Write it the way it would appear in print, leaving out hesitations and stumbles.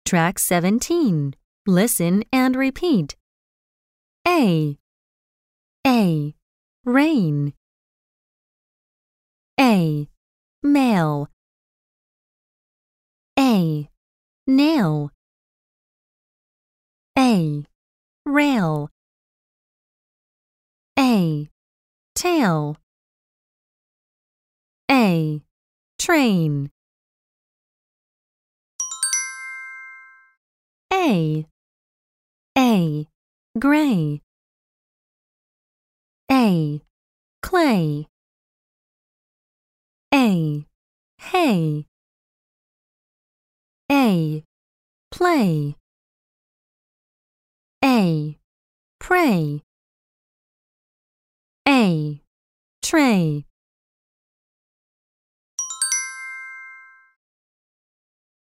Track 17. Listen and repeat. A. Rain. A. Male. A. Nail. A. Rail. A. Tail. A. Train. A. Gray. A. Clay. A. Hay. A. Play. A. Pray. A. Tray.